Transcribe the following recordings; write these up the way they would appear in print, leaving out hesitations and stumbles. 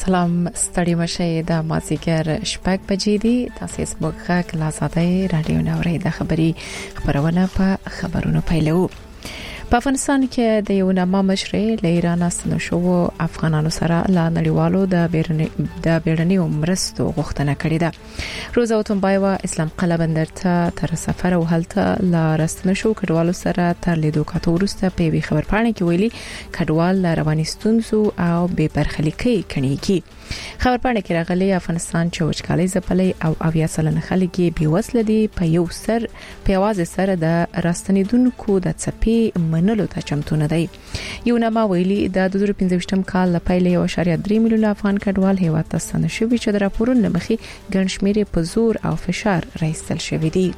سلام ستړي مشه د مازیګر شپږ بجې دي تاسو سموږ غږ لازادې رادیو نورې د خبرونه په خبرونو پیلو په افغانستان کې د یو نامه مشر له ایران سره شو افغانانو سره لا نړیوالو د بیرنی مرستو غوښتنه کړې ده روزا وتمبایوا اسلام قلعه بندر ته تر سفر او هلته لا رسنه شو کډوالو سره تر لیدو کاتو ورسته په خبرپاڼه کې ویلي کډوال رواني ستونزو او بې برخلیکي کڼيږي خبرپاڼه کې راغلي افغانستان چې وچکالي ځپلې او اویا سلنه خلک بې وسله دي په یو سر په आवाज سره د راستنیدونکو د چپی منلو ته چمتو نه دی یو نامه ویلي د 2015م کال لپاره 1.3 میلیون افغان کډوال هیواد ته ستنه شوي چې د راپورونو مخې ګڼشمېرې په زور او فشار راځل شوې دي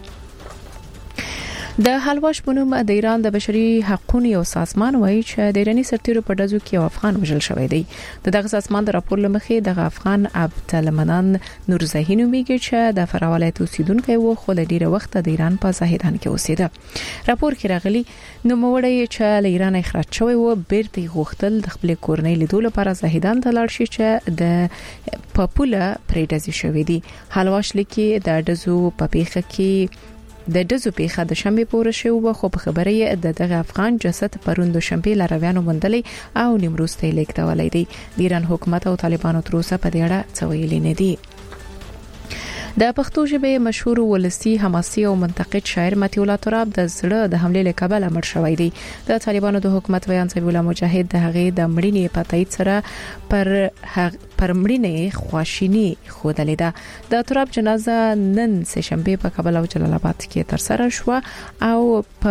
د حلواش بنوم د ایران د بشري حقوقو یو سازمان وایي چې د ایرانی سرتیرو په دزو کې افغان وژل شوی دی دغه سازمان د راپور لمخې د افغان عبدالمنان نورزهی نومیږي چې د فراولایت اوسیدونکو و خو د ډیره وخت د ایران په زاهدان کې اوسېده راپور کې راغلي نو موړی چې له ایران اخراج شوی و بیرته غوښتل د خپل کورنۍ لیدو لپاره زاهدان ته لاړ شي چې د پاپوله پریډزي شوی دی حلواش لیکي د دزو په پیخه کې د دزو پیخه د شنبه پورې شو خو په خبره یې دغه افغان جسد پروندو شنبه لارویانو مندلې او نیمروز ته لیکدولې دي د ایران حکومت او طالبانو تر اوسه په دې اړه څه ویلي نه دي د پښتو ژبې مشهور ولسی حماسي او منتقد شاعر متي الله تراب د زړه د حمله له کبله مړ شوی دی د طالبانو د حکومت بیان سوي الله مجاهد د هغې د مړینې په تایید سره پر مړینې خواشینی خودلې ده د تراب جنازه نن سه شنبه په کابل او جلال آباد کې تر سره شو او په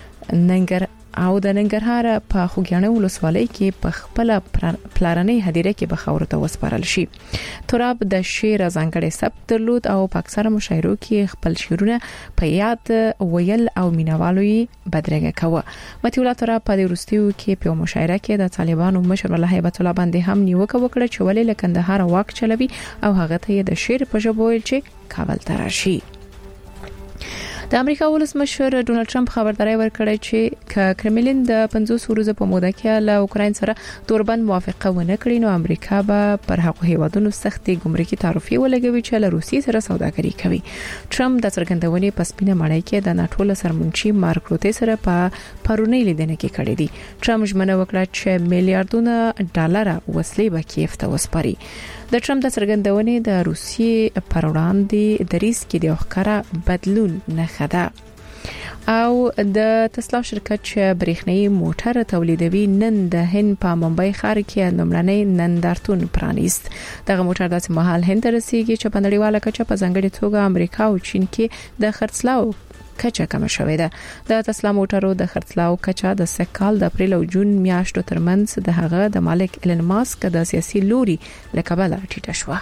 د ننګرهار په خوګیاڼو ولسوالۍ کې په خپل پلارنۍ هدیره کې بخور ته وسپارل شي تراب د شعر ځانګړي ثبت درلود او په اکثره مشاعرو کې خپل شعرونه په یاد ویل او مینوالوي بدرګه کوي متي الله تراب په وروستیو کې په مشاعره کې د طالبانو مشر الله هیبت الله باندې هم نیوکه وکړه چې ولې له کندهار واک چلوي او هغه ته د شعر په ژبه ویل چې کابل ته راشي د امریکا ولسمشر ډونالد ټرمپ خبرداري ورکړه چې کرملین د 50 ورځې په موده کې له اوکراین سره توربند موافقه ونه کړي نو امریکا به پر هغه هیوادونو سختي ګمرکي تعرفي ولګوي چې له روسیې سره سوداګري کوي ټرمپ د څرګندونې په سپینه مړی کې د ناتو سرمنشي مارک روته سره په پرونی لیدنه کې کړې دي ټرمپ ژمنه وکړه چې میلیارډونه ډالر وسلې به کیف ته وسپاري د ټرمپ د څرګندونې د روسیې پر وړاندې د ریسک د ښکارا بدلون نه خدا او د تسلا شرکت چې برېښنايي موټر تولیدوي نن د هند په ممبئی ښار کې لومړنی نندارتون پرانیست دغه موټر داسې مهال هند رسیدي چې په نړیواله کچه په ځانګړي توګه امریکا او چین کې د خرڅلاو کچه کم شوې ده د تسلا موټرو د خرڅلاو کچه د سکهال د اپریل او جون میاشتو ترمنځ د هغه د مالک ایلن ماسک د سیاسي لوري لکبله ټیټه شوه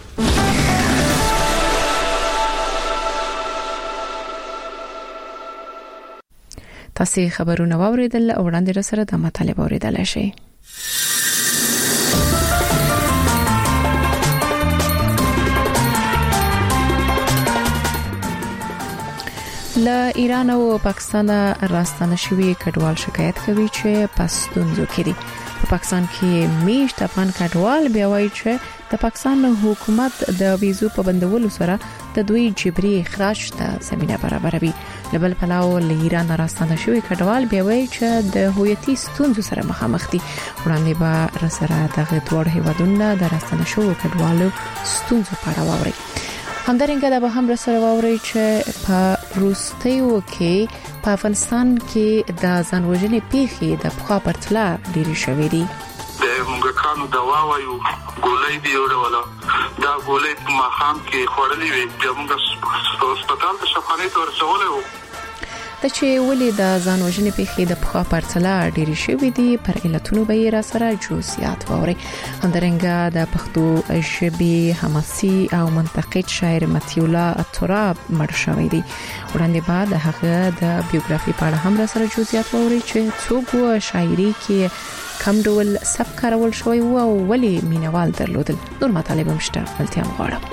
تاسو خبرونه واوریدل او وړاندې سره د مطالبه اوریدل شي له ایران او پاکستان راستنه شوی کډوال شکایت کوي چې پښتونځو کې دي په پاکستان کې میشت افغان کډوال بیا وایي چې د پاکستان حکومت د ویزو په بندولو سره د دوی جبري اخراج ته زمينه برابروي لبل پلاو له ایران راستنه شوی کډوال بیا وایي چې د هویتي ستونزو سره مخامخ دي وړاندې به رسره دغه دوه هیوادونو د راستنه شوی کډوالو ستونزو په اړه واوري همدارنګه دا به هم رسره واوري چې په روسیې کې په افغانستان کې د ځانوژنې پیښې د پخوا پرتله ډېرې شوې دي د موږکانو دوا وایو ګولۍ دی وروله دا ګولۍ په مخام کې خورلې وي د موږ هسپتال ته شفاخانه ورسولې وو د چې ولې د ځانوژنې پیښې د پخوا پرتله ډېرې شوې دي پر علتونو به یې را سره جزئیات واوري همدارنګه د پښتو ژبې حماسي او منتقد شاعر متي الله تراب مړ شوی دی وړاندې بعد هغه د بیوګرافي په اړه هم را سره جزئیات واوري چې څوک شاعري کې کم ډول سبک کارول شوی او ولې مینوال درلودل نور مطالب هم شته ولتیا مغواړم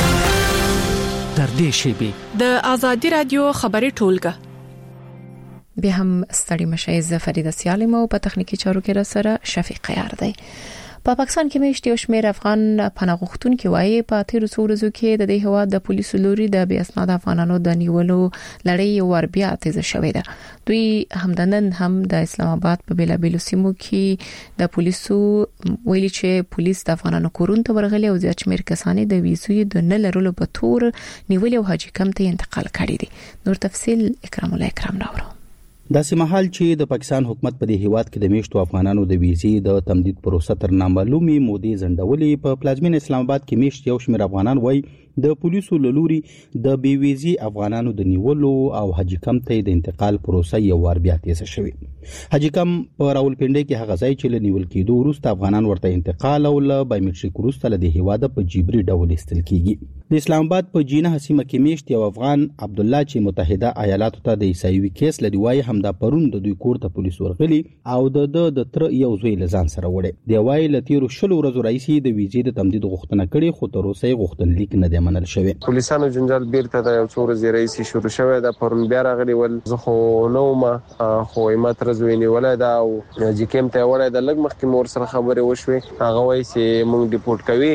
در دې شیبې د ازادي رادیو خبري ټولګه به هم ستړي مشه ز فریده سالم او په تخنیکی چارو کې را سره شفیق یار دی. په پاکستان کې میشت یو شمېر افغان پناه غوښتونکي وایي په تیر څو ورځو کې د دې هواد د پولیسو لوري د بې اسناد افغانانو د نیولو لړۍ ور بیا تیز شوې ده. دوی همدنن هم د اسلام آباد په بیلابیلو سیمو کې د پولیسو ویلي چې پولیس د افغانانو کورونو ته ورغلي او زیات شمېر کسان د ویزوی د نه لرلو په تور نیولې او حاجی کم ته انتقال کړي دي. نور تفصيل اکرام الله اکرام راوړو. داسې مهال چې د پاکستان حکومت په دې هیواد کې د میشتو افغانانو د ویزې د تمدید پروسه تر نامعلومي مودې ځنډولې په پلازمین اسلام آباد کې میشت یو شمېر افغانان وایي د پولیسو لوري د بي ویزې افغانانو د نیولو او حج کم ته د انتقال پروسه یو وار بیا تیز شوې. حج کم په راولپنډي کې هغه ځای چې لنیول کېدو وروسته افغانان ورته انتقال او له بایومټریک وروسته له هیواد په جبري ډول استل کیږي. د اسلام آباد په جینه حسیمه کې میشت یو افغان عبد الله چې متحده ایالاتو ته د عیسایوي کیس لري وایي همدا پرون د دوی کور ته پولیس ورغلي او د تر یو زوی لزان سره وړي. دی وایي له تیرو 10 ورځو راځي د ویزې د تمدید غوښتنه کړي خو تر اوسه غوښتنلیک نه دی منل شوی. پولیسانو جنجال بیرته د یو څو ورځې راځي شروع شوی دا پرون بیا راغلي ول زه خو نو ما خو ما تر زوینې ولای دا او چې کوم ته وړای د لګ مخکې مور سره خبرې وشوي هغه وایي چې مونږ ډیپورت کوي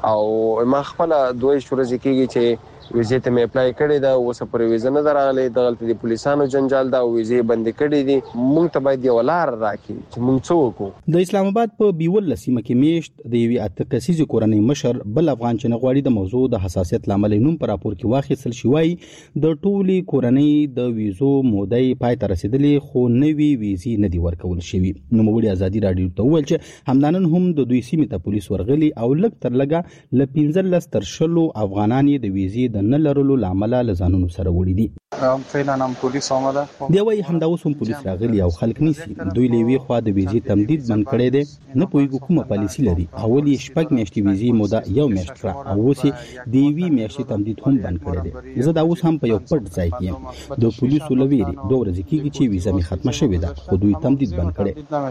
او ما خپل دوی شورځ کېږي چې ویزې ته مې اپلای کړی دا اوس پر ویزه نه درغلي دغلت دي پولیسانو جنجال دا ویزې بند کړی دي مونږ ته باید یو لار راکړي چې مونږ څه وکړو. د اسلام آباد په بیول سیمه کې میشت د یوې اتکسیزي کورنۍ مشر بل افغان چې غواړي د موضوع د حساسیت لامل نوم پر راپور کې واخیستل شوی د ټولي کورنۍ د ویزو مودې پای ته رسیدلې خو نوې ویزې نه دی ورکول شوی. نو موږ ازادي رادیو ته ویل چې همدانن هم د دوی سیمه ته پولیس ورغلي او لږ تر لږه ل 15 تر 20 افغانان د ویزې نه لرلو لامل لزانونو سره وړي دي. فعلا هم پولیس آمده دی وایي همدا اوس هم پولیس راغلي او خلک نیسي. دوی لوي خو د ویزې تمدید بند کړي دي نه پوي کومه پالیسی لري. اول یې شپږ میاشتې ویزې موده یو میاشت کړه او اوس دی وی میاشتې تمدید هم بند کړي دي. زه دا اوس هم په یو پټ ځای کې د پولیسو لوي 2 ورځې کېږي چې ویزه می ختمه شوې ده خو دوی تمدید بند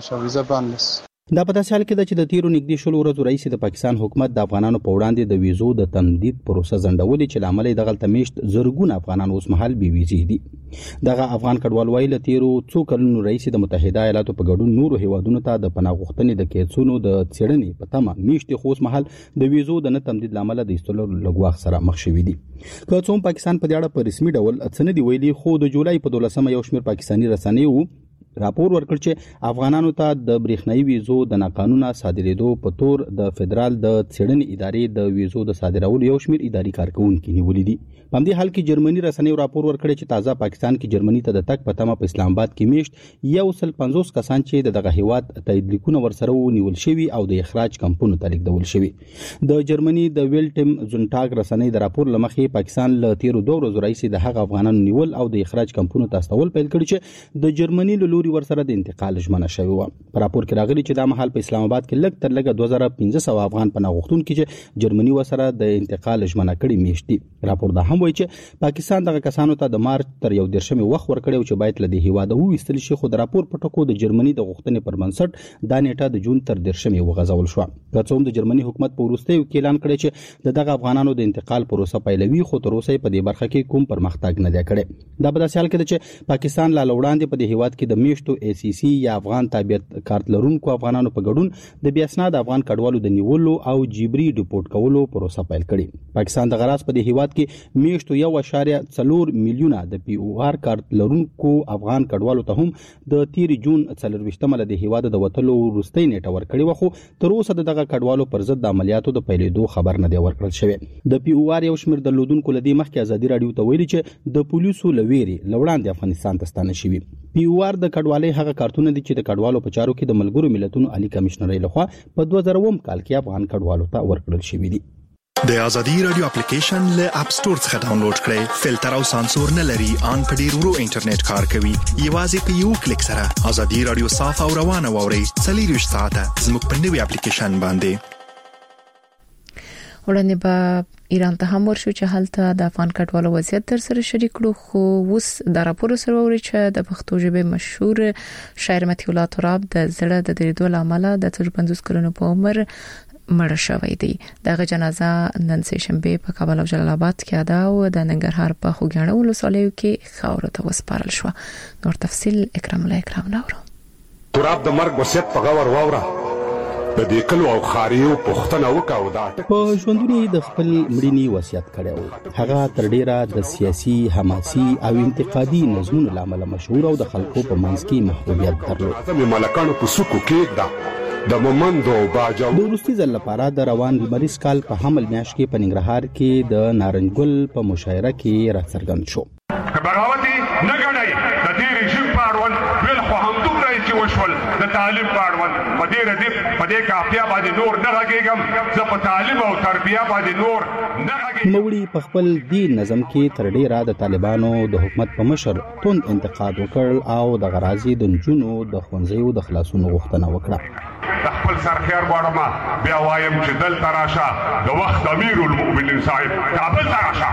کړي. دا په تاسو حال کې د چې د تیرو نږدې 10 ورځو رئیس د پاکستان حکومت د افغانانو په وړاندې د ویزو د تمدید پروسه ځنډولې چې لامل یې دغه تمیشت زرګون افغانان اوس مهال بي ویزې دي. دغه افغان کډوال وایي له تیرو څو کلونو رئیس د متحده ایالاتو په ګډون نورو هیوادونو ته د پناه غوښتنې د کیسونو د څېړنې په تمه میشت خو اوس مهال د ویزو د نه تمدید لامل د استلو لګواخ سره مخ شوی دي. که څوم پاکستان په دې اړه په رسمي ډول څه نه دی ویلي خو د جولای په 12 یو شمېر پاکستاني رسنیو راپور ورکړ چې افغانانو ته د برېښنايي ویزو د ناقانونه صادرېدو په تور د فدرال د څېړنې ادارې د ویزو د صادرولو یو شمېر اداري کارکونکي نیولې دي. په دې حال کې جرمني رسنیو راپور ورکړ چې تازه پاکستان کې جرمني ته د تک په تمه په اسلام آباد کې میشت 150 کسان چې دغه هیواد تایید لیکونه ورسره ونیول شوی او د اخراج کمپونو ته لیږدول شوی. د جرمني د ویلټم زونټاګ رسنۍ د راپور لمخې پاکستان له تیرو 2 ورځو راځي د هغه افغانانو نیول او د اخراج کمپونو ته استول پیل کړي چې د جرمني له لوري ورسره د انتقال ژمنه شوی و. په راپور کې راغلي چې دا مهال په اسلام آباد کې لږ تر لږه 2500 افغان پناه غوښتونکي چې جرمني وسره د انتقال ژمنه کړي میشتي. راپور دا هم وایي چې پاکستان دغه کسانو ته د مارچ تر 1 وخت ورکړی چې باید له دې هیواده وویستل شي خو د راپور په ټکو د جرمني د غوښتنې پر بنسټ دا نیټه د جون تر 10 وغځول شو. که څوم د جرمني حکومت په وروستیو کې اعلان کړی چې دغه افغانانو د انتقال پروسه پیلوي خو تر اوسه په دې برخه کې کوم پرمختګ نه دی کړی. دا په داسې حال کې چې پاکستان لا وړاندې په دې هیواد کې د میشتو ای سی سی یا افغان تابعیت کارت لرونکو افغانانو په ګډون د بیا اسناد افغان کډوالو د نیولو او جبري ډیپورت کولو پروسه پیل کړي. پاکستان د غراس په دې هیواد کې میشتو 1.4 میلیونه د پی او آر کارت لرونکو افغان کډوالو ته هم د 13 جون 24 د هیواد د وټلو وروستۍ نیټه ورکړي وخو تر اوسه دغه کډوالو پر ضد د عملیاتو د پیلېدو خبر نه دی ورکړل شوی. د پی او آر یو شمېر درلودونکو لدی مخکې ازادي رادیو ته ویلي چې د پولیسو لويري لوړاندې افغانستان ته ستانه شوی. پی او آر د کډوالۍ هغه کارتونه دي چې د کډوالو په چارو کې د ملګرو ملتونو عالی کمشنرۍ لخوا په 2000 کال کې افغان کډوالو ته ورکړل شوی دي. د ازادي رادیو اپلیکیشن له اپ سٹور څخه ډاونلوډ کړئ. فلټر او سانسور نه لري، ان په ډیر ورو انټرنیټ کار کوي. یوازې په یو کلیک سره ازادي رادیو صاف او روانه ووري. 24 ساعته زموږ په نوي اپلیکیشن باندې. وړاندې به ایران ته هم ورشو چې هلته د افغان کډوالو وضعیت در سره شریک کړو خو اوس د راپور سره ووري چې د پښتو ژبې مشهور شاعر متي الله تراب د زړه د دریدو لامل د 50 کلونو په عمر مړ شوی دی. دغه جنازه نن سه شنبه په کابل او جلال آباد کې ادا او د ننګرهار په خوګیاڼو ولسوالیو کې خاور ته وسپارل شو. نور تفصیل اکرام الله اکرام نورو. تراب د مرګ وصیت په غور واوره د دې کلو او خاریو پښتنه وکاو دا په ژوندونی د خپل مړینی وصیت کړو. هغه تر ډیره د سیاسي حماسي او انتقادي نظمونو لامل مشهور او د خلکو په منځ کې محبوبیت درلود. د ملکانو په سکو کې دا د مومندو باجو د وروستي ځل لپاره د روان لمریز کال په حمل میاشت کې په ننګرهار کې د نارنجګل په مشاعره کې راڅرګند شو. بغاوتي نه غړای د دې رژیم پاړول بل خو هم دومره چې وشول د تعلیم پاړول په دې کافیا باندې نور نه راګیږم زه په تعلیم او تربیه باندې نور نه راګیږم. نوړي په خپل دین نظم کې تر ډیره د طالبانو د حکومت په مشر توند انتقاد وکړ او د غرازي د جنونو د خونځیو د خلاصونو غوښتنه وکړه. خپل سرخيار غواړم بیا وایم چې دل تراشه د وخت امیر المؤمنین صاحب کابل تراشه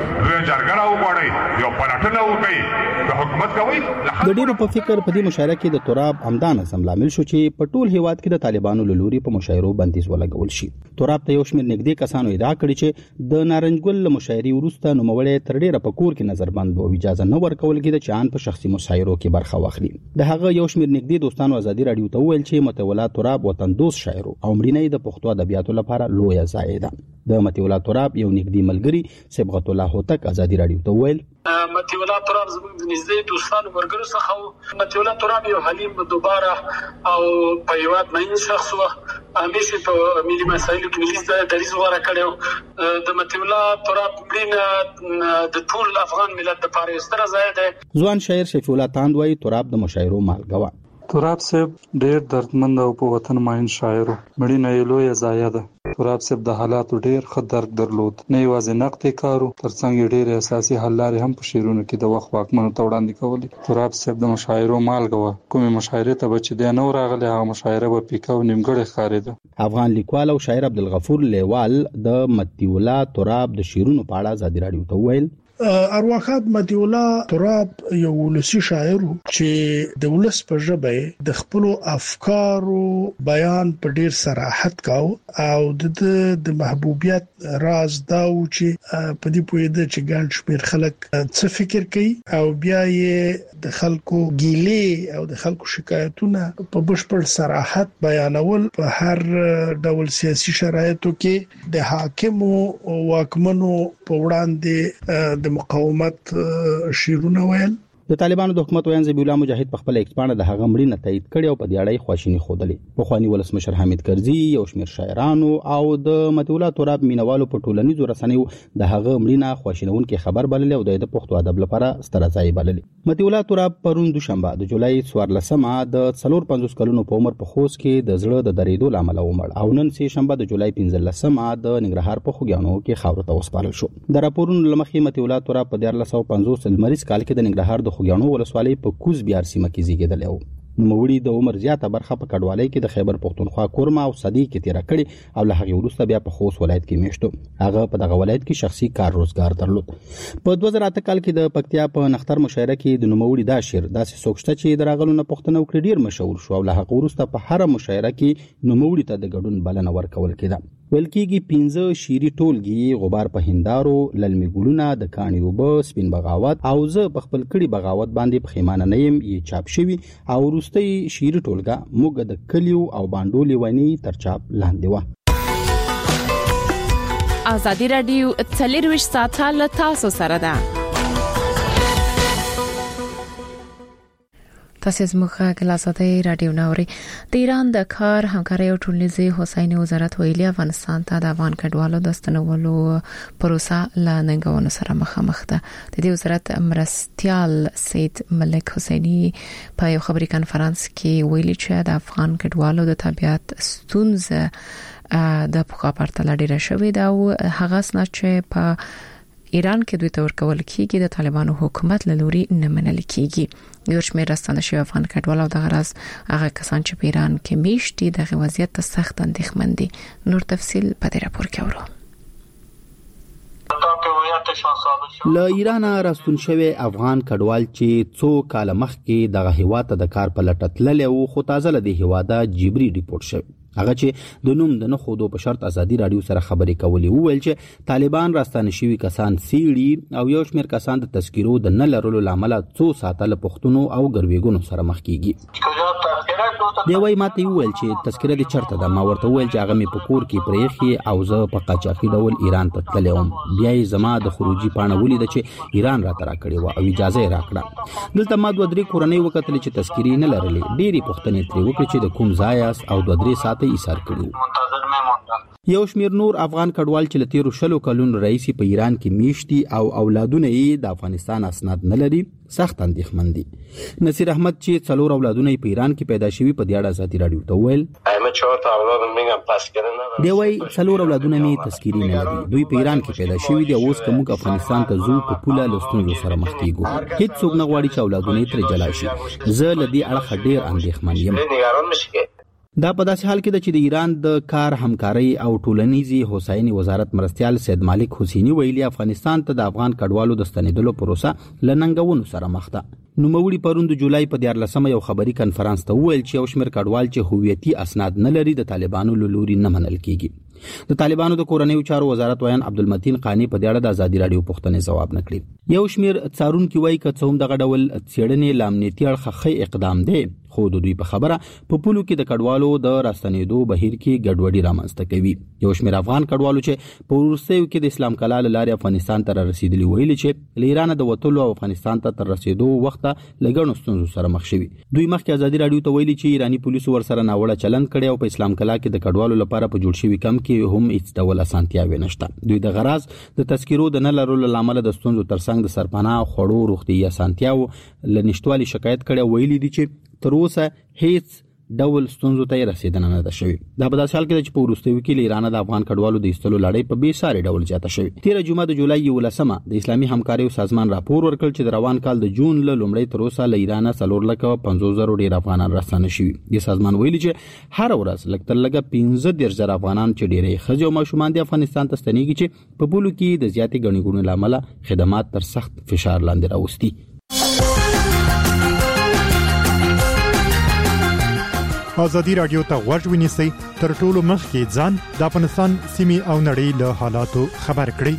رجرګړه وغواړي یو پلاتنه وکړي د حکومت کوي. د ډیرو په فکر په دې مشاعره کې د تراب همدان سم لامل شو چې په ټول هیواد کې د طالبانو لوري په مشاعرو بندیز ولګول شي. تراب ته یو شمېر نږدې کسانو ادعا کړې چې د نارنجګل مشاعري وروسته نوموړی تر ډیره په کور کې نظر بند او اجازه نه ورکول کېده چې ان په شخصي مشاعرو کې برخه واخلي. د هغه یو شمېر نږدې دوستانو ازادي رادیو ته ویل چې متولا تراب وطن دوست شاعر او مړینې د پښتو ادبیاتو لپاره لویه ضایع ده. د متولا تراب یو نږدې ملګری صبغت الله هوتک ازادي رادیو ته ویل متولا تراب زموږ د نږدې دوستانو ورګرو څخه متولا تراب یو حلیم دوباره او په یوات مې شخص و همیشه په ملي مسایلو کې ملي دریځ غوړه کړو. د متولا تراب مړینه د ټول افغان ملت لپاره ستره ضایع ده. ځوان شاعر شفیع الله تاند وايي تراب د مشاعرو مالګوا. تراب صاحب ډېر دردمند او په وطن ماین شاعر مړینه یې لویه ضایع ده. تراب صاحب د حالاتو ډېر ښه درک درلود. نه یوازې نقد کارو ترڅنګ ډېر اساسي حل لارې هم په شعرونو کې د وخت واکمنو ته وړاندې کولې. تراب صاحب د مشاعرو مالګه کومې مشاعرې ته چې دی نو راغلی هغه مشاعره به پیکه او نیمګړې ښکارېده. افغان لیکوال او شاعر عبدالغفور لیوال د متولا تراب د شعرونو په اړه ازادي رادیو ته ویل ارواخات متولا تراب یو ولسی شاعر چې د ولس په ژبه د خپل افکارو بیان په ډیر صراحت کاو او د محبوبیت راز دا و چې په دې پوهیده چې ګڼ شمېر خلک څه فکر کوي او بیا یې د خلکو ګیلې او د خلکو شکایتونه په بشپړ صراحت بیانول په هر ډول سیاسي شرایطو کې د حاکمو او واکمنو په وړاندې د مقاومت شیرونه ویل. د طالبانو د حکومت ویان ذبیح الله مجاهد په خپل ایکسپانډ د هغه مړینه تایید کړي او په دې اړه خواشینی خوده. په خواني ولسمشر حامد کرزي یو شمېر شاعرانو او د متولا تراب مینوالو په ټولنیزو رسنیو د هغه مړینه خواشینونکې خبر بللی او د پښتو ادب لپاره ستر ځای بللی. متولا تراب پرون دوشنبه د جولای 14مه د 45 کلونو په عمر په خوست کې د زړه د درېدو لامل ومړ او نن سه شنبه د جولای 15مه د ننګرهار په خوګیاڼو کې خاور ته وسپارل شو. د راپورونو لمخې متولا تراب په 1950 لمریز کال کې د ننګرهار د خوګیاڼو ولسوالۍ په کوز بیار سیمه کې زیږیدلی و. نوموړي د عمر زیاته برخه په کډوالۍ کې د خیبر پښتونخوا کورما او صدی کې تیر کړي او له هغه وروسته بیا په خوست ولایت کې میشتو. هغه په دغه ولایت کې شخصي کار روزګار درلود. په 2008 کال کې د پکتیا په نختر مشاعره کې د نوموړي دا شعر داسې سوکشته چې دراغلو نه پښتنو کې ډیر مشهور شو او له هغه وروسته په هر مشاعره کې نوموړي ته د ګډون بلنه ورکول کېده. ویل کېږي 15 شعري ټولګي غبار په هندارو للمي ګلونه د کاڼي اوبه سپین بغاوت او زه په خپل کړي بغاوت باندې پښیمانه نه یم یې چاپ شوی او وروستي شعري ټولګه موږ د کلیو او باندولي ونی تر چاپ لاندې و. ازادي رادیو 24 ساعته له تاسو سره ده. تاسو زموږ غلاسته رادیو نوري د ایران د کار همکاري او ټولنیزي هوساینې وزارت ویلي افغانستان ته د افغان کډوالو د ستنولو پروسه لا ننګونو سره مخامخ ده. د دې وزارت مرستيال سید ملک حسیني په یو خبري کانفرنس کې ویلي چې د افغان کډوالو د طبيعت ستونزه د پخوا پرتله ډیره شوې ده او هغه سنا چې په ایران کې دوی تور کول کېږي د طالبانو حکومت له لوري نه منل کېږي. یو شمېر راستنه شوی افغان کډوال او د غرض هغه کسان چې په ایران کې میشتي د وضعیت ته سخت اندېښمن دي. نور تفصیل په دې راپور کې اورو. له ایران راستون شوی افغان کډوال چې څو کال مخکې دغه هیواد ته د کار په لټه تللی او خو تازه له دې هیواده جبري ریپورت شوی. هغه چې د نوم د نه خودو په شرط ازادي رادیو سره خبرې کولې وویل چې طالبان راستانه شوي کسان سیړي او یو شمېر کسان د تذکیرو د نه لرلو لامل څو ساعته له پښتنو او ګرویګونو سره مخ کیږي. دی وای ماته ویل چې تذکره دې چرته ده. ما ورته ویل چې هغه مې په کور کې پرېخي او زه په قاچاقي ډول ایران ته تللی وم. بیا یې زما د خروجي پاڼه ولیده چې ایران راته راکړې وه او اجازه یې راکړه. دلته ما 2-3 کورنۍ وکتلې چې تذکرې نه لرلې. ډېرې پوښتنې ترې وکړې چې د کوم ځای یاست او 2-3 ساعته یې ایثار کړي. یو شمیر نور افغان کډوال چې له 13 کلونو راهیسې په ایران کې میشتي او اولادونه یې د افغانستان اسناد نه لري سخت اندېښمن دي. نصیر احمد چې 4 اولادونه په ایران کې پیدا شوي په دې اړه ازادي رادیو ته وویل دی وای 4 اولادونه مې تذکیرې نه لري. دوی په ایران کې پیدا شوي دي. اوس که موږ افغانستان ته ځو په پوله له ستونزو سره مخ کیږو. هیڅ څوک نه غواړي چې اولادونه یې ترې جلا شي. زه له دې اړخه ډېر اندېښمن یم. دا په داسې حال کې ده چې د ایران د کار همکاري او ټولنیزي هوساینې وزارت مرستيال سید مالک حسینی ویلي افغانستان ته د افغان کډوالو د ستنېدلو پروسه لننګونو سره مخ ده. نوموړي پروند جولای په 14 یو خبري کانفرنس ته ویل چې یو شمېر کډوال چې هویتي اسناد نه لري د طالبانو له لوري نه منل کیږي. د طالبانو د کورنیو چارو وزارت ویان عبدالمتین قانی په دې اړه د ازادي رادیو پوښتنې ځواب نکړي. یو شمېر څارونکي وایي که څوم دغه ډول څېړنې لامنیتي اړخ اقدام دی خو د دوی په خبره په پولو کې د کډوالو د راستنېدو بهیر کې ګډوډي رامنځته کوي. یو شمېر افغان کډوالو چې په وروستیو کې د اسلام کلا له لارې افغانستان ته رسیدلي ویلي چې له ایران د وتلو او افغانستان ته تر رسیدو وخت له ګڼو ستونزو سره مخ شوي. دوی مخکې ازادي رادیو ته ویلي چې ایرانی پولیسو ورسره ناوړه چلند کړی او په اسلام کلا کې د کډوالو لپاره په جوړ شوي کمپ کې هم هیڅ ډول اسانتیاوې نشته. دوی د غرض د تذکیرو د نه لرلو لامل د ستونزو ترڅنګ د سرپناه خوړو روغتیايي اسانتیاو له نشټوالي شکایت کړي. ویلي دي چې تر اوسه هیڅ ډول ستونزو ته رسیدنه نه ده شوې. دا په داسې حال کې چې په وروستیو کې له ایران د افغان کډوالو د ایستلو لړۍ په بې ساري ډول زیاته شوې. 13 جمعه د جولای 11 د اسلامي همکارۍ سازمان راپور ورکړ چې د روان کال د جون له لومړۍ تر اوسه له ایران 4,50,000 ډیر افغانان راستانه شوي. د سازمان ویلي چې هر ورځ لږ تر لږه 15,000 افغانان چې ډېرې ښځې او ماشومان د افغانستان ته ستنېږي چې په پولو کې د زیاتې ګڼې ګوڼې له امله خدمات تر سخت فشار لاندې راوستي. ازادي رادیو ته غوږ ونیسئ تر ټولو مخکې ځان د افغانستان سیمې او نړۍ له حالاتو خبر کړئ.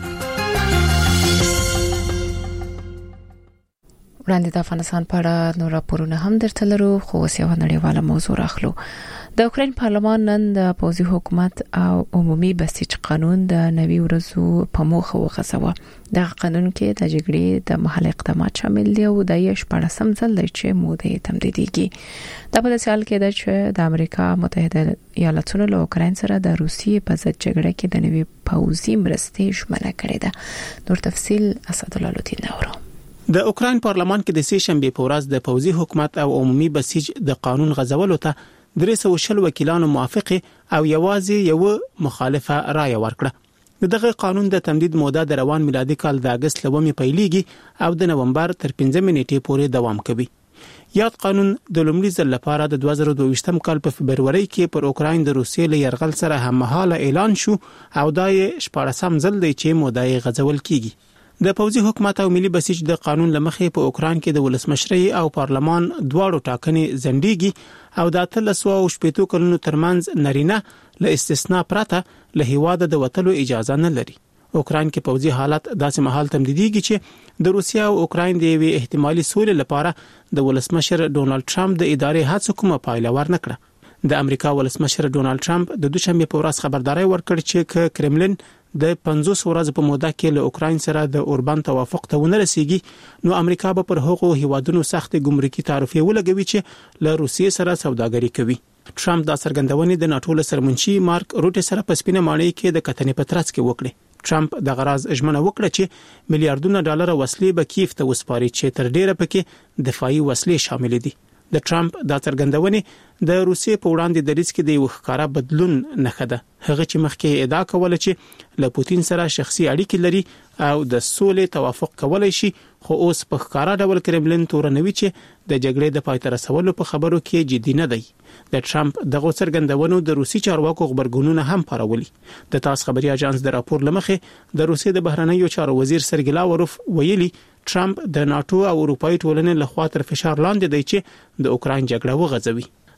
وړاندې د افغانستان په اړه نور راپورونه هم درته لرو خو اوس یو نړیواله موضوع راخلو. د اوکراین پارلمان نن د پوځي حکومت او عمومي بسیج قانون د 90 ورځو په موخه وغځاوه. د قانون کې د جګړې د مهال اقدامات شامل دي او د 14 ځل دی چې موده تمدیدېږي. دا په داسې حال کې ده چې د امریکا متحده ایالاتونو له اوکراین سره د روسیې په ضد جګړه کې د نوي پوځي مرستې ژمنه کړې ده. نور تفصیل اسدالله لطین نورو. د اوکراین پارلمان کې د سې شنبه په ورځ د پوځي حکومت او عمومي بسیج د قانون غځولو ته 320 وکیلانو موافق او یوازې یو مخالفه رائے ورکړه. دغه قانون د تمدید موده د روان میلادي کال د اگست لومې پیلېږي او د نومبر تر 15 نیټې پورې دوام کوي. یاد قانون د لومړي ځل لپاره د 2022 کال په فبرवरी کې پر اوکراین د روسیې له یرغل سره هممهاله اعلان شو او دا یې 14 ځل دی چې موده یې غځول کیږي. د پوځي حکومت او ملي بسیج د قانون لمخې په اوکراین کې د ولسمشرۍ او پارلمان دواړو ټاکنې ځنډيږي او د 380 کلونو ترمنځ نارینه له استثناء پرته له هیواده د وټلو اجازه نه لري. اوکراین کې پوځي حالت داسې مهال تمدیدېږي چې د روسیا او اوکراین د یوې احتمالي سولې لپاره د ولسمشر ډونالد ټرمپ د ادارې هڅو کومه پایله ورنکړه. د امریکا ولسمشر ډونالد ټرمپ د دوشنبه په ورځ خبرداري ورکړه چې کرملین د 50 ورځې په موده کې له اوکراین سره د اوربان توافق ته ونه رسیږي نو امریکا به پر هغو هیوادونو سخت ګمرکي تعرفې ولګوي چې له روسیې سره سوداګري کوي. ټرمپ دا څرګندونې د ناتو له سرمنشي مارک روټ سره په سپینه ماڼۍ کې د کتنې په ترڅ کې وکړه. ټرمپ د غراز ژمنه وکړه چې میلیارډونه ډالر وسلې به کیف ته وسپاري چې تر ډیره پکې دفاعي وسلې شامل دي. د ټرمپ دا څرګندونې د روسیې په وړاندې د ریسک د وښکارا بدلون نه ده. هغه چې مخکې ادعا کوله چې له پوتین سره شخصي اړیکې لري او د سولې توافق کولای شي خو اوس په ښکارا ډول کرملین تورنوي چې د جګړې د پای ته رسولو په خبرو کې جدي نه دی. د ټرمپ دغه څرګندونو د روسي چارواکو خبرګونونه هم پارولي. د تاس خبري اژانس د راپور لمخې د روسي د بهرنیو چارو وزیر سرګی لاوروف ویلي ټرمپ د ناتو او اروپאי ټولنې لخوا تر فشار لاندې دی چې د اوکراین جګړه وغځوي.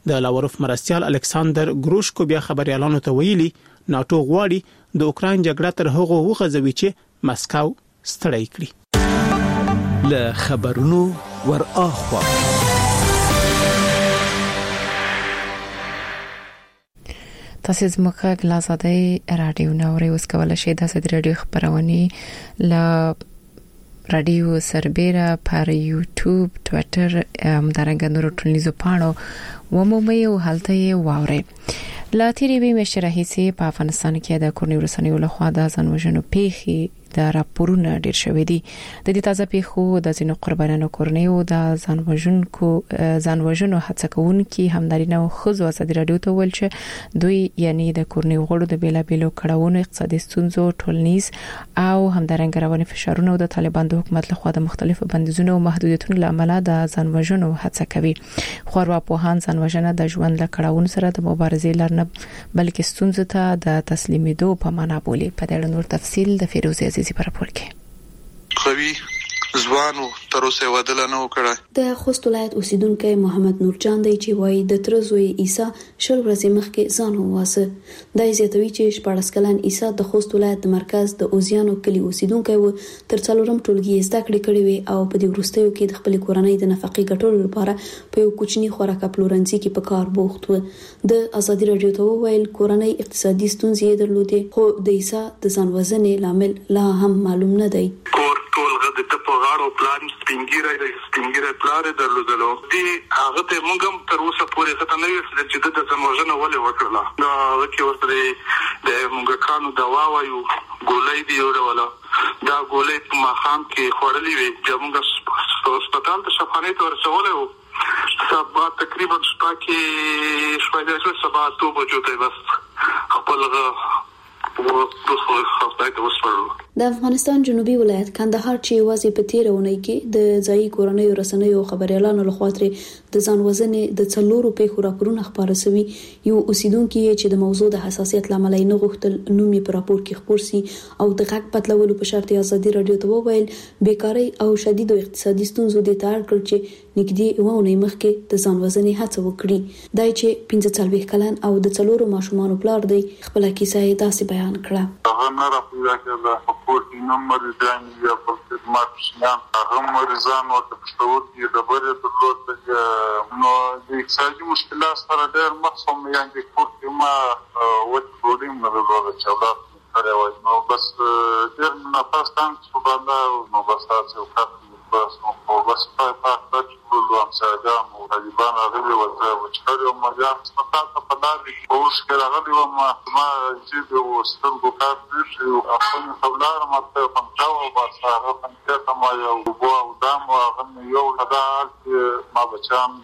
د لاوروف مرستيال الکساندر ګروشکو بیا خبريالانو ته ویلي ناتو غواړي د اوکرين جګړه تر هغه وغځوي چې مسکو ستړی کړي. له خبرونو ور اخوا تاسو زموږ غلازادي رادیو نوري اوس کولای شئ د سد رادیو خبرونه ل رادیو سربېره پر یوټیوب ټوئیټر همدارنګه نورو ټولنیزو پاڼو ومومئ او هلته واورئ. لا تیری به مشرحیسي په افغانستان کې د کورنۍ رسنیو لخوا د ځانوژنو پیښې د راپورونو ډیر شوې دي. د دې تازه پیښو د ځینو قربانانو کورنیو د ځانوژنو هڅه کوونکي همدارینه او خزو ازادي رادیو ته ویل چې دوی یعنی د کورنۍ غړو د بیلابیلو کړهونو اقتصادي ستونزو ټولنیز او همدارنګه رواني فشارونو د طالبان د حکومت لخوا د مختلفو بندیزونو او محدودیتونو لامل د ځانوژنو هڅه کوي. خوروا پوهان ځانوژنه د ژوند له کړهونو سره د مبارزې لار نه بلکې ستونزو ته د تسلیمېدو په معنا بولي. په دې اړه نور تفصیل د فیروزه عزیزي پر راپور کې خوي ځوانو تر اوسه ودل نه وکړه. د خوست ولایت اوسیدونکو محمد نورجان دی چې وایي د ترزوی عیسی شل ورځې مخکې ځان وواسه. د زیاتوي چې 14 کلن عیسی د خوست ولایت د مرکز د اوزیانو کلی اوسیدونکو و تر څلورم ټولګي زده کړې کړې وي او په دې وروستیو کې د خپل کورنۍ د نفقې ګټلو لپاره په یو کوچني خوراک پلورنځي کې په کار بوخت و. د ازادي رادیو ته ویل کورنۍ اقتصادي ستونزې درلودې خو د عیسی د ځان وژنې لامل لا هم معلوم نه دی. غاړو پلان سپینګیره پلان درلودلو دي هغه ته موږ هم تر اوسه پورې څه نه ویل چې د ځانوژنه ولې وکړه. دا وکي ورته د موږ کانو دوا وایو ګولۍ دی وروله دا ګولۍ په مخام کې خورلې وي چې موږ هسپتال ته شفاخانه ته ورسولې وو. سبا تقریبا شپه کې شپه سبا 2 بجو ته بس خپل د افغانستان جنوبي ولایت کندهار چې وازی په تیرونه کې د ځای کورنۍ رسنیو خبريالانو لخوا تر د ځان وژنې د څلورو پیښو راپورونه خبره شوي. یو اوسیدونکو چې د موضوع د حساسیت لامل نه غوښتل نوم یې په راپور کې خبر سي او د غږ پټلولو په شرط ازادي رادیو ته وویل بیکاری او شدید اقتصادي ستونزو د تار کړ چې نګدي وونه مخکې د ځان وژنې هڅه وکړي. دای چې 45 کلن او د څلورو ماشومانو پلار دی خپل کیسه یې داسې بیان کړه. هغه نه راپورته کړه پورتي نمبر دې یا په خدمت شنه هغه مریضان او د پښتورګي د بره درلود نو د اقتصادي مشکلات سره ډېر مخصوم یعنی پورتي ما وټوریم نه درلود چې اولاد سره وای نو بس ډېر نه پاستان څه باندې نو بس تاسو کړئ بس نو بس په ټول امساګام او طالبان هغه وځي چې یو مجال ستاسو په داري اوس کې راغلی ما چې د وسترګو کار دي او خپل خبرونه ماته پنځاو او بس هغه پنځه ما یو بو او دام او هغه یو خدای ما بچام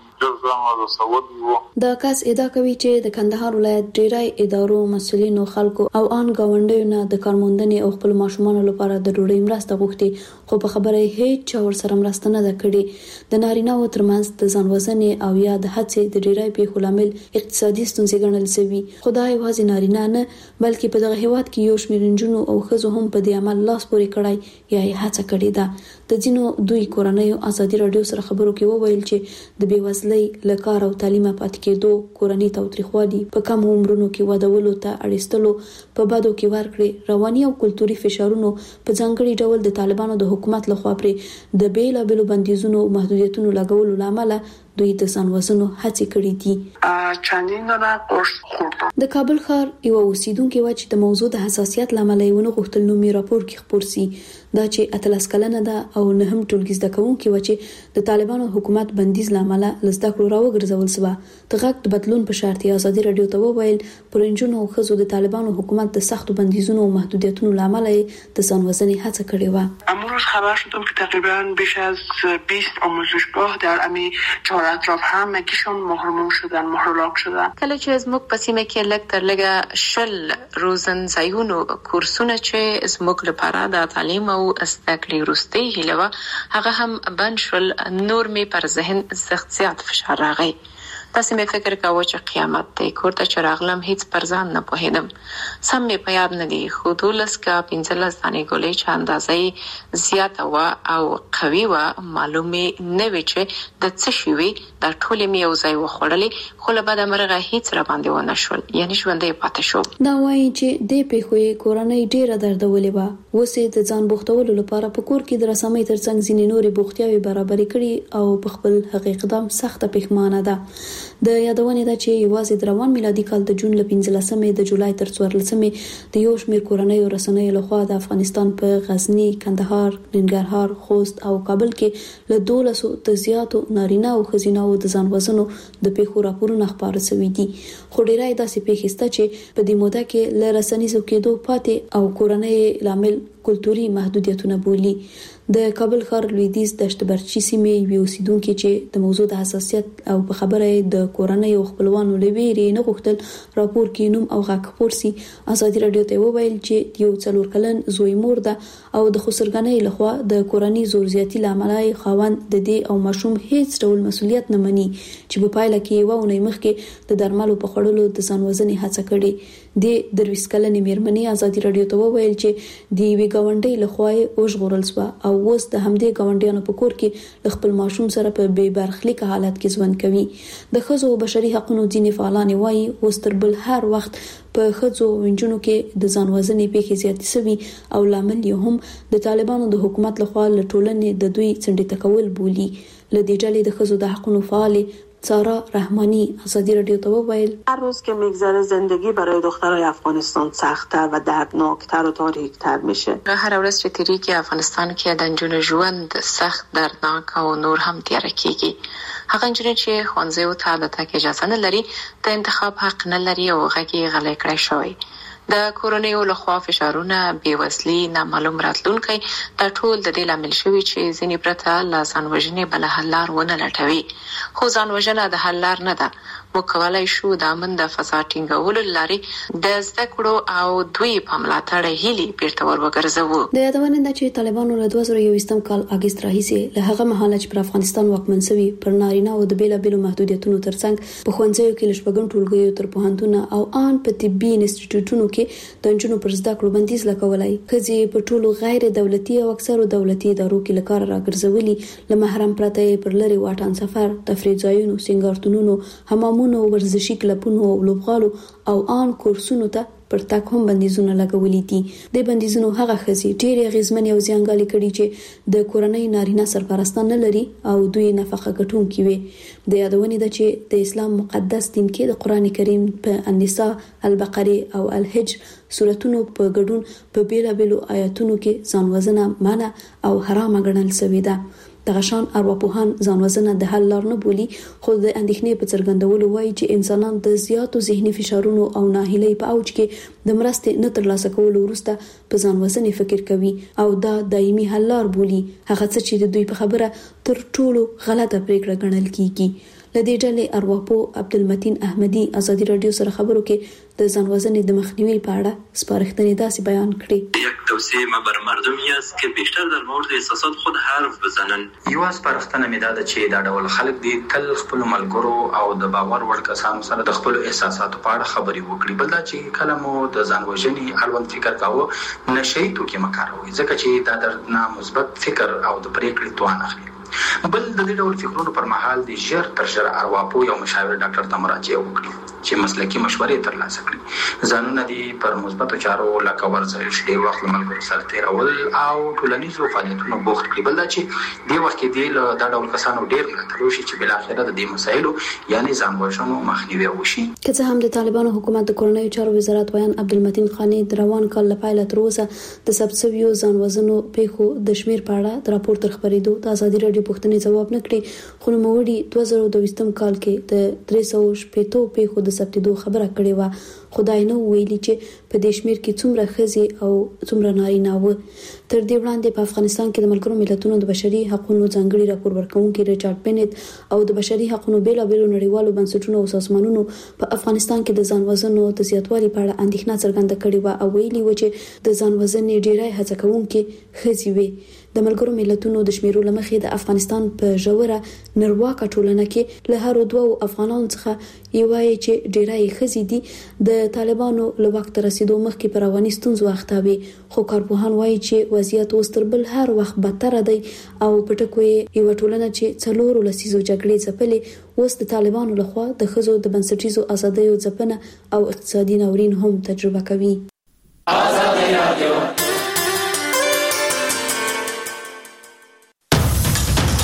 دا کس ادعا کوي چې د کندهار ولایت ډیری ادارو مسؤلینو خلکو او ان گاونډیو نه د کارموندنې او خپل ماشومانو لپاره د ډوډۍ مرسته غوښتي خو په خبره هیڅ چا ورسره مرسته نه کړې. د نارینه او ترمنځ د ځان وژنې او یا د هڅې د ډیری پیښو لامل اقتصادي ستونزې ګڼل شوی. خدای واځي نارینه نه بلکې په دغه هیواد کې یو شمېر نجونو او ښځو هم په دې عمل لاس پورې کړای یا هڅه کړې ده. د ځینو دوی کورنۍ ازادي رادیو سره خبرو کې وویل چې د بیوزلۍ لکار او تعلیم پاتې کېدو کورنۍ تاوتریخوالي په کم عمرونو کې ودولو ته اړیستلو په بادو کې ورکړي رواني او کلتوري فشارونو په ځانګړي ډول د طالبانو د حکومت لخوا پر د بیلابېلو بندیزونو او محدودیتونو لګولو لامل دوی د ځان وژنو هڅې کړې دي. چندین نه قرص د کابل ښار یو اوسیدونکو و چې د موضوع د حساسیت لامل یې ونه غوښتل نو می راپور کې خبر سي دا چې اتلس کلنه ده او نه هم ټولګي زده کوونکي و چې د طالبانو حکومت بندیز لامل لزده کړو راوګرځول سبا د غږ د بدلون په شرط ازادي رادیو ته وویل پرنجونو او خزو د طالبانو حکومت د سختو بندیزونو او محدودیتونو لامل د ځان وژنې هڅه کړې و. امروز خبر شدم که تقریبا بیش از 20 آموزشگاه در امی چهار اطراف هم مکیشون محروم شدن محرولاک شدن. کله چې زموږ په سیمه کې لږ تر لږه شل روزن ځایونو کورسونه چې زموږ لپاره د تعلیم او زده کړې وروستۍ هیله هغه هم بند شول نور می پر ذهن سخت زیات فشار راغی. تاسو مې فکر کاوه چې قیامت دی. کور ته چې راغلم هیڅ پر ځان نه پوهېدم. سم مې په یاد نه دي، خو 12 کا 15 دانې ګولۍ چې اندازې زیاته وه او قوي وه، معلومې نه وي چې د څه شي وي. دا ټولې مې یو ځای وخوړلې، خو له بده مرغه هیڅ را باندې ونه شول، یعنې ژوندی پاتې شوم. دا وایي چې دې پیښې کورنۍ ډېره دردولې وه. اوس یې د ځان بوختولو لپاره په کور کې د رسامۍ ترڅنګ ځینې نورې بوختیاوې برابرې کړي او په خپل حقیقي اقدام سخته پښیمانه ده. د یادونې ده چې یوازې د روان میلادي کال د جون له 15 د جولای تر 14 د یو شمېر کورنۍ او رسنیو لخوا د افغانستان په غزنی، کندهار، ننګرهار، خوست او کابل کې له 1200 ته زیاتو نارینه او ښځینه د ځان وژنو د پیښو راپورونه خپاره شوي دي. خو ډیری داسې پیښې شته چې په دې موده کې له رسنیزو کېدو پاتې او کورنۍ لامل کلتوري محدودیتونه بولي. د کابل ښار لویدیځ دشت برچی سیمې یو اوسیدونکو چې د موضوع د حساسیت او په خبره د کورنۍ او خپلوانو لویری نه غوښتل راپور کې نوم او غږ خپور سي، ازادي رادیو ته وویل چې یو 4 کلن زوی مور ده او د خسرګنۍ لخوا د کورنۍ زور زیاتی لامل خاوند د دې او ماشوم هیڅ ډول مسولیت نه مني چې په پایله کې وونه مخکې د درملو په خړلو د ځان وژنې هڅه کړې. د 23 کلنې میرمنې ازادي رادیو ته وویل چې د وی ګاونډي لخوا وژغورل شو او اوس د همدې ګاونډیانو په کور کې خپل ماشوم سره په بې برخلیک حالت کې ژوند کوي. د ښځو او بشري حقوقو ځینې فعالان وایي اوس تر بل هر وخت په ښځو او نجونو کې د ځان وژنې پیښې زیاتې شوي او لامل یې هم د طالبانو د حکومت لخوا له ټولنې د دوی څنډې تکول بولي. له دې ډلې د ښځو د حقوقو فعالې سارا رحمانی ازادی رادیو ته وویل هر روز که میگذره زندگی برای دخترای افغانستان سخت‌تر و دردناکتر و تاریک‌تر میشه. هر ورځ چې تیریږي افغانستان کې د نجونو ژوند سخت دردناک او نور هم تیاره کیږي. هغه نجونې چې ښوونځیو ته د تګ اجازه نه لري، د انتخاب حق نه لري او غږ یې غلی کړی شوی. د کورنیو لخوا فشارونه، بېوزلي، نامعلوم راتلونکی، دا ټول د دې لامل شوي چې ځینې پرته له ځان وژنې بله حل لار ونه لټوي. خو ځان وژنه د حل لار نه ده. موږ کولی شو د امن د فضا ټینګولو له لارې د زده کړو او دوی په ملاتړ هیلې بیرته ور وګرځوو. د یادونې ده چې طالبانو له 2021 کال اګست راهیسې له هغه مهاله چې پر افغانستان واکمن شوي پر نارینه او د بیلابیلو محدودیتونو ترڅنګ په ښوونځیو کې له شپږم ټولګیو تر پوهنتونه او ان په طبي انسټیټیوټونو کې د نجونو پر زده کړو بندیز لګولای. ښځې په ټولو غیر دولتي او اکثرو دولتي ادارو کې له کار راګرځولي. له محرم پرته پر لري واټن سفر، تفریح ځایونو، سینګارتونونو، حمامونو، ورزشي کلبونو او لوبغالو او ان کورسونو ته پر تک هم بندیزونه لګولي دي. د بندیزونو هغه ښځې ډېرې اغیزمنې او زیانګالې کړي چې د کورنۍ نارینه سرپرستان نه لري او دوی نفقه ګټونکي وي. د یادونې ده چې د اسلام مقدس دین کې د قران کریم په النساء، البقره او الحج سورتونو په ګډون په بیلابیلو آیاتونو کې ځان وژنه منع او حرام ګڼل شوې ده. دغه شان ارواپوهان ځان وژنه د حل لار نه بولي، خو د اندېښنې په څرګندولو وایي چې انسانان د زیاتو ذهني فشارونو او ناهیلۍ په اوج کې د مرستې نه ترلاسه کولو وروسته په ځان وژنې فکر کوي او دا دایمي حل لار بولي. هغه څه چې د دوی په خبره تر ټولو غلطه پریکړه ګڼل کیږي. لدې ډلې ارواپوه عبدالمتین احمدي ازادي رادیو سره خبرو کې د ځان وژنې د مخنیوي په اړه سپارښتنې داسې بیان کړې. یک توصیه بر مردمی است که بیشتر در مورد احساسات خود حرف بزنن. یو سپارښتنه مې ده چې دا ډول خلک دي تل خپل ملګرو او د باور وړ کسانو سره د خپل احساساتو په اړه خبرې وکړي. بل دا چې کله مو د ځان وژنې اړوند فکر کاوه، نشي توکي مکاروي، ځکه چې دا درنه مثبت فکر او د پریکړې توان اخلي. بل د دې ډول فکرونو پر مهال د ژر تر ژره ارواپوه یو مشاور ډاکټر ته مراجعه وکړي چې مسلکي مشورې ترلاسه کړي. ځانونه دي پر مثبتو چارو لکه ورزش، ډېر وخت له ملګرو سره تېرول او ټولنیزو فعالیتونو بوخت کړي. بل دا چې دې وخت کې دی له دا ډول کسانو ډېر ملاتړ وشي چې بالاخره د دې مسایلو یعنې ځان وژنو مخنیوی وشي. که څه هم د طالبانو حکومت د کورنیو چارو وزارت ویان عبدالمتین خانی د روان کال له پیله تر اوسه د ثبت شویو ځان وژنو پیښو د شمېر په اړه د راپور تر خپرېدو د ازادي راډیو پوښتنې ځواب نه کړي، خو نوموړي 2022 کال کې د 360 پیښو د ثبتېدو خبره کړې وه. خدای نو ویلي چې په دې شمیر کې څومره ښځې او څومره نارینه و. تر دې وړاندې په افغانستان کې د ملګرو ملتونو د بشري حقوقو ځانګړي راپور ورکونکي ریچارډ پینټ او د بشري حقوقو بیلابېلو نړیوالو بنسټونو او سازمانونو په افغانستان کې د ځان وژنو د زیاتوالي په اړه اندېښنه څرګنده کړې و او ویلي و چې د ځان وژنې ډېری هڅه کوونکي ښځې وي. د ملګرو ملتونو د شمیرو لمخې د افغانستان په ژوره نړیواله ټولنه کې له هر دوه افغانانو څخه یو وایي چې ډېری ښځې دي د طالبانو له وخت رسیدو مخکې پر رواني ستونزو اخته وي، خو کارپوهان وایي چې وضعیت اوس تر بل هر وخت بدتر دی او په ټکو یو ټولنه چې څلور لسیزو جګړې ځپلې اوس د طالبانو لخوا د ښځو د بنسټیزو ازادیو ځپنه او اقتصادي ناورین هم تجربه کوي. آزادي رادیو